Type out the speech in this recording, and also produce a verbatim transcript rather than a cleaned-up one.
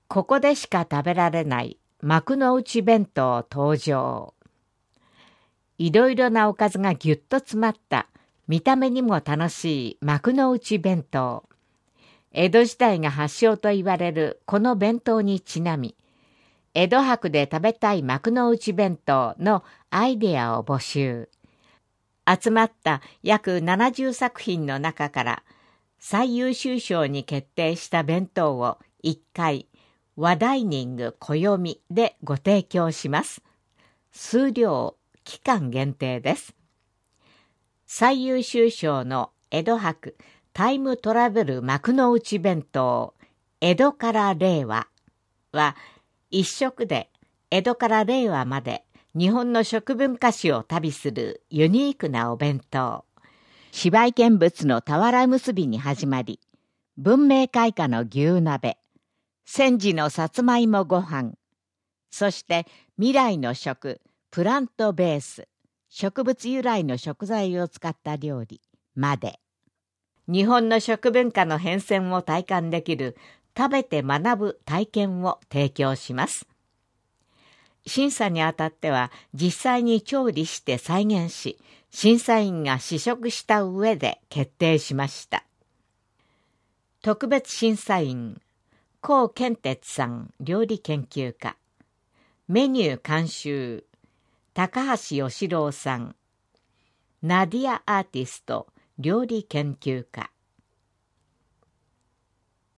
ここでしか食べられない幕の内弁当登場。いろいろなおかずがぎゅっと詰まった見た目にも楽しい幕の内弁当。江戸時代が発祥と言われるこの弁当にちなみ、江戸博で食べたい幕の内弁当のアイデアを募集。集まった約ななじゅうさく品の中から最優秀賞に決定した弁当をいっかい和ダイニング暦でご提供します。数量期間限定です。最優秀賞の江戸博タイムトラベル幕の内弁当江戸から令和は一食で江戸から令和まで日本の食文化史を旅するユニークなお弁当。芝居見物の俵結びに始まり、文明開化の牛鍋、戦時のさつまいもご飯、そして未来の食、プラントベース、植物由来の食材を使った料理まで、日本の食文化の変遷を体感できる食べて学ぶ体験を提供します。審査にあたっては実際に調理して再現し、審査員が試食した上で決定しました。特別審査員、高健哲さん料理研究家、メニュー監修、高橋義郎さん、ナディアアーティスト料理研究家。